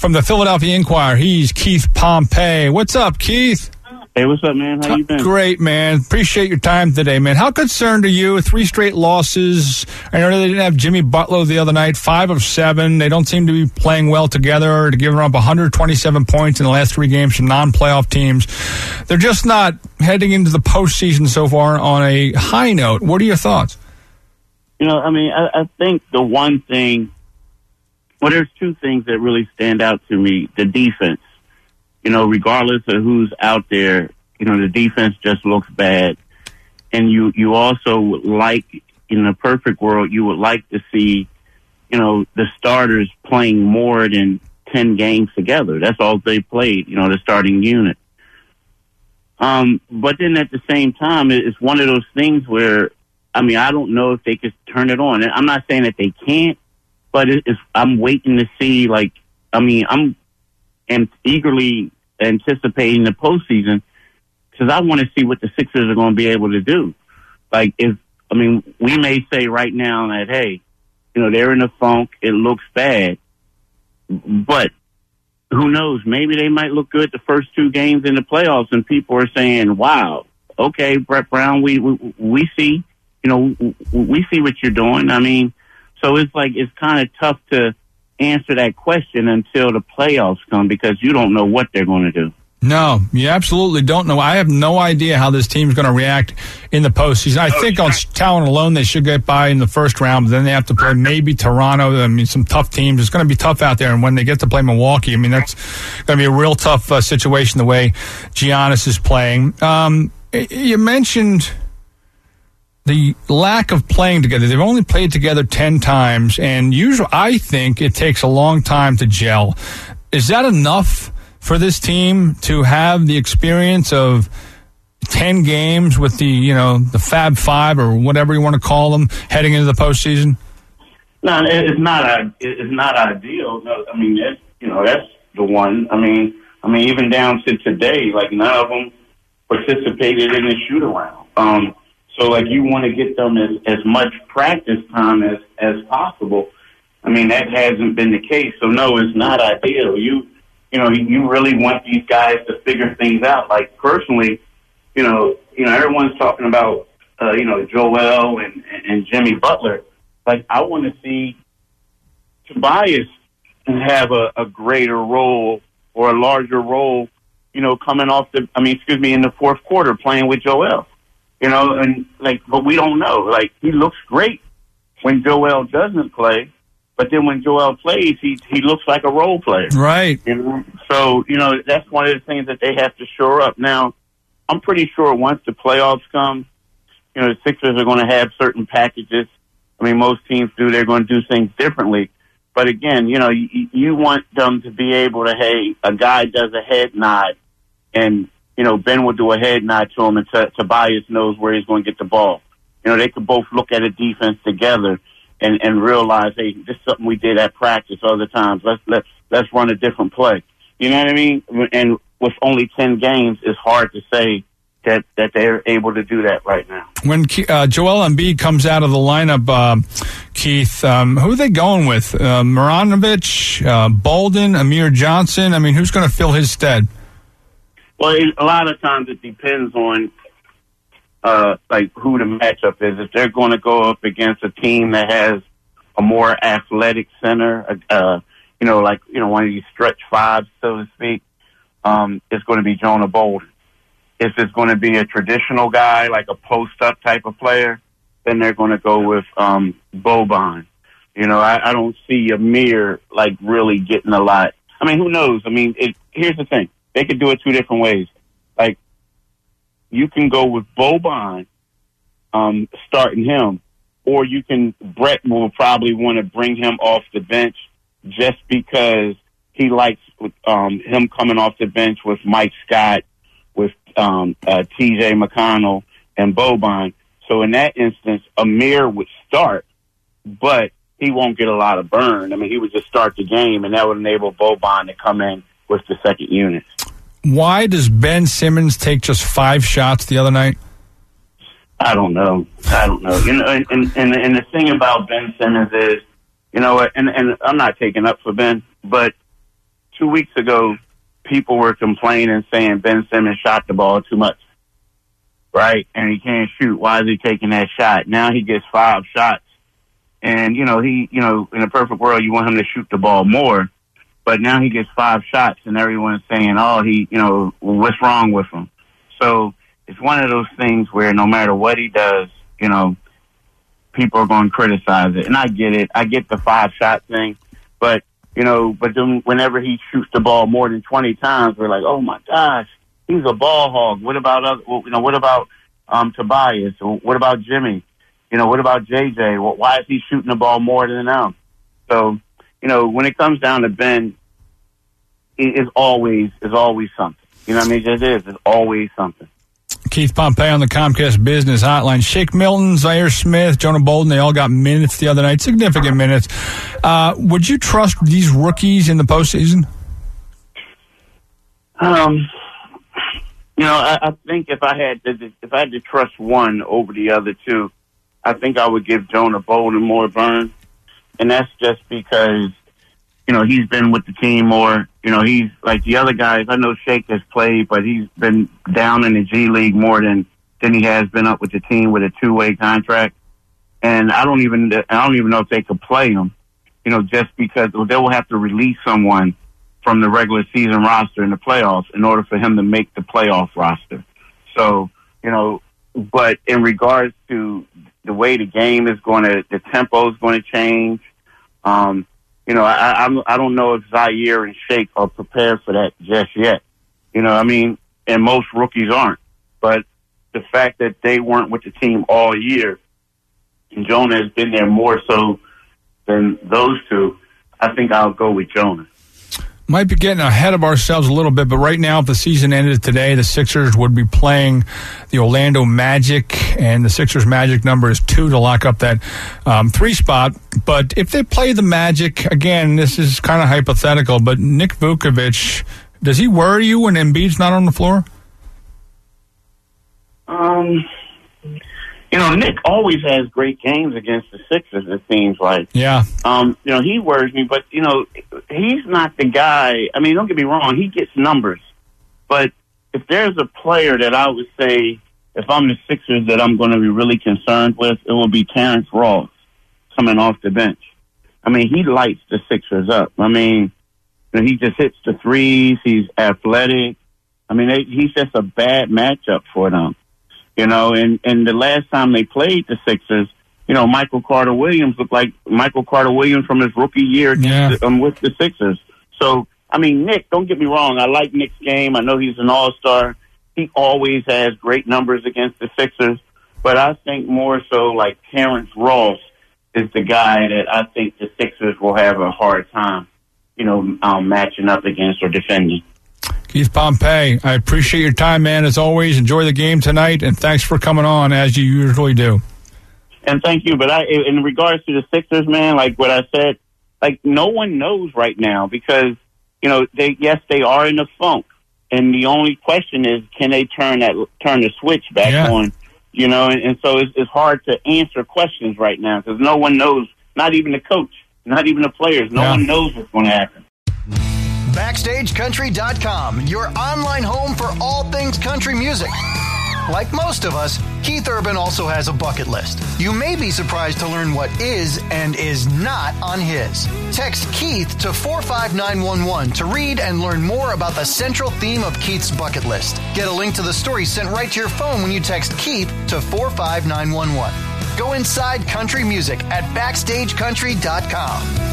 From the Philadelphia Inquirer, he's Keith Pompey. What's up, Keith? Hey, what's up, man? How you been? Great, man. Appreciate your time today, man. How concerned are you? 3 straight losses. I know they didn't have Jimmy Butler the other night, 5 of 7. They don't seem to be playing well together. To give up 127 points in the last 3 games from non-playoff teams. They're just not heading into the postseason so far on a high note. What are your thoughts? I think the one thing, there's 2 things that really stand out to me. The defense. Regardless of who's out there, the defense just looks bad. And you also would like, in a perfect world, you would like to see, the starters playing more than 10 games together. That's all they played, the starting unit. But then at the same time, it's one of those things where, I don't know if they could turn it on. I'm not saying that they can't, but I'm waiting to see, I'm eagerly anticipating the postseason because I want to see what the Sixers are going to be able to do. We may say right now that, hey, they're in a funk. It looks bad. But who knows? Maybe they might look good the first 2 games in the playoffs and people are saying, wow, okay, Brett Brown, we see, we see what you're doing. So it's kind of tough to answer that question until the playoffs come because you don't know what they're going to do. No, you absolutely don't know. I have no idea how this team's going to react in the postseason. I think on talent alone they should get by in the first round, but then they have to play maybe Toronto. Some tough teams. It's going to be tough out there, and when they get to play Milwaukee, that's going to be a real tough situation the way Giannis is playing. You mentioned the lack of playing together. They've only played together 10 times, and usually I think it takes a long time to gel. Is that enough for this team to have the experience of 10 games with the Fab Five or whatever you want to call them heading into the postseason? No, it's not. It's not ideal. No, that's the one. Even down to today, none of them participated in the shoot around. So, you want to get them as much practice time as possible. That hasn't been the case. So, no, it's not ideal. You really want these guys to figure things out. Personally, everyone's talking about, Joel and Jimmy Butler. I want to see Tobias have a greater role or a larger role, coming off in the fourth quarter playing with Joel. But we don't know. He looks great when Joel doesn't play, but then when Joel plays, he looks like a role player. Right. So, that's one of the things that they have to shore up. Now, I'm pretty sure once the playoffs come, the Sixers are going to have certain packages. Most teams do. They're going to do things differently. But again, you want them to be able to, hey, a guy does a head nod and, Ben will do a head nod to him, and Tobias knows where he's going to get the ball. They could both look at a defense together and realize, hey, this is something we did at practice other times. Let's run a different play. You know what I mean? And with only 10 games, it's hard to say that they're able to do that right now. When Joel Embiid comes out of the lineup, Keith, who are they going with? Marjanovic, Bolden, Amir Johnson? Who's going to fill his stead? Well, a lot of times it depends on who the matchup is. If they're going to go up against a team that has a more athletic center, one of these stretch fives, so to speak, it's going to be Jonah Bolden. If it's going to be a traditional guy, like a post-up type of player, then they're going to go with Boban. I don't see Amir really getting a lot. Who knows? Here's the thing. They could do it 2 different ways. You can go with Boban, starting him, or Brett will probably want to bring him off the bench just because he likes him coming off the bench with Mike Scott, with T.J. McConnell, and Boban. So in that instance, Amir would start, but he won't get a lot of burn. He would just start the game, and that would enable Boban to come in with the second unit. Why does Ben Simmons take just 5 shots the other night? I don't know. And the thing about Ben Simmons is, and I'm not taking up for Ben, but 2 weeks ago, people were complaining, saying Ben Simmons shot the ball too much, right? And he can't shoot. Why is he taking that shot? Now he gets 5 shots. And, in a perfect world, you want him to shoot the ball more. But now he gets 5 shots, and everyone's saying, what's wrong with him? So it's one of those things where no matter what he does, people are going to criticize it. And I get it. I get the 5-shot thing. But then whenever he shoots the ball more than 20 times, we're like, oh, my gosh, he's a ball hog. What about Tobias? What about Jimmy? What about JJ? Well, why is he shooting the ball more than them? So, when it comes down to Ben, it's always something. You know what I mean? It just is. It's always something. Keith Pompey on the Comcast Business Hotline. Shake Milton, Zaire Smith, Jonah Bolden, they all got minutes the other night, significant minutes. Would you trust these rookies in the postseason? I think if I had to trust one over the other two, I think I would give Jonah Bolden more burn. And that's just because, he's been with the team more. He's like the other guys. I know Shake has played, but he's been down in the G League more than he has been up with the team with a 2-way contract. And I don't even know if they could play him, just because they will have to release someone from the regular season roster in the playoffs in order for him to make the playoff roster. So, but in regards to the way the game is the tempo is going to change. I don't know if Zaire and Shake are prepared for that just yet. And most rookies aren't. But the fact that they weren't with the team all year, and Jonah has been there more so than those two, I think I'll go with Jonah. Might be getting ahead of ourselves a little bit, but right now, if the season ended today, the Sixers would be playing the Orlando Magic, and the Sixers' magic number is 2 to lock up that 3 spot. But if they play the Magic, again, this is kind of hypothetical, but Nick Vukovic, does he worry you when Embiid's not on the floor? Nick always has great games against the Sixers, it seems like. Yeah. He worries me, but, he's not the guy. I mean, don't get me wrong, he gets numbers. But if there's a player that I would say, if I'm the Sixers, that I'm going to be really concerned with, it will be Terrence Ross coming off the bench. I mean, he lights the Sixers up. I mean, he just hits the threes. He's athletic. I mean, he's just a bad matchup for them. And the last time they played the Sixers, Michael Carter-Williams looked like Michael Carter-Williams from his rookie year with the Sixers. So, I mean, Nick, don't get me wrong. I like Nick's game. I know he's an all-star. He always has great numbers against the Sixers. But I think more so like Terrence Ross is the guy that I think the Sixers will have a hard time, matching up against or defending. Keith Pompey, I appreciate your time, man, as always. Enjoy the game tonight, and thanks for coming on, as you usually do. And thank you. But in regards to the Sixers, man, like what I said, like no one knows right now because, they are in a funk. And the only question is, can they turn the switch back on? And so it's hard to answer questions right now because no one knows, not even the coach, not even the players. No one knows what's going to happen. BackstageCountry.com, your online home for all things country music. Like most of us, Keith Urban also has a bucket list. You may be surprised to learn what is and is not on his. Text Keith to 45911 to read and learn more about the central theme of Keith's bucket list. Get a link to the story sent right to your phone when you text Keith to 45911. Go inside country music at BackstageCountry.com.